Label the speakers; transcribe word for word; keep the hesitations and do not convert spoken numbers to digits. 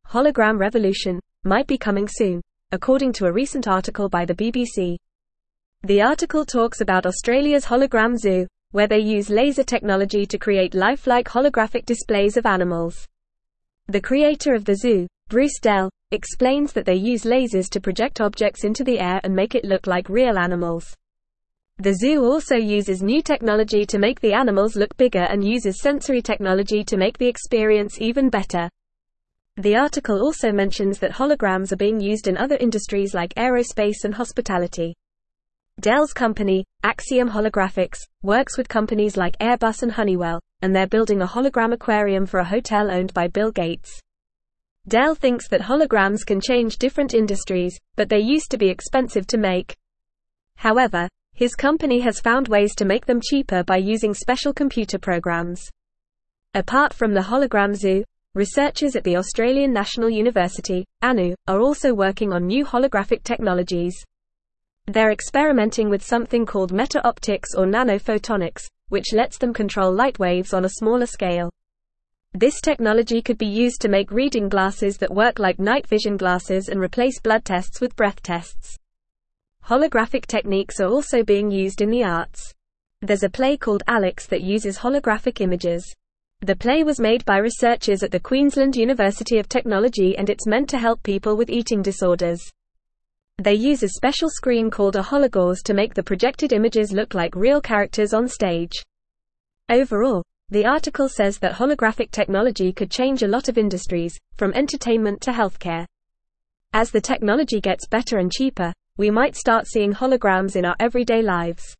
Speaker 1: hologram revolution, might be coming soon, according to a recent article by the B B C. The article talks about Australia's hologram zoo, where they use laser technology to create lifelike holographic displays of animals. The creator of the zoo, Bruce Dell, explains that they use lasers to project objects into the air and make it look like real animals. The zoo also uses new technology to make the animals look bigger and uses sensory technology to make the experience even better. The article also mentions that holograms are being used in other industries like aerospace and hospitality. Dell's company, Axiom Holographics, works with companies like Airbus and Honeywell, and they're building a hologram aquarium for a hotel owned by Bill Gates. Dell thinks that holograms can change different industries, but they used to be expensive to make. However, his company has found ways to make them cheaper by using special computer programs. Apart from the hologram zoo, researchers at the Australian National University, A N U, are also working on new holographic technologies. They're experimenting with something called meta-optics or nanophotonics, which lets them control light waves on a smaller scale. This technology could be used to make reading glasses that work like night vision glasses and replace blood tests with breath tests. Holographic techniques are also being used in the arts. There's a play called Alex that uses holographic images. The play was made by researchers at the Queensland University of Technology and it's meant to help people with eating disorders. They use a special screen called a hologauze to make the projected images look like real characters on stage. Overall, the article says that holographic technology could change a lot of industries, from entertainment to healthcare. As the technology gets better and cheaper, we might start seeing holograms in our everyday lives.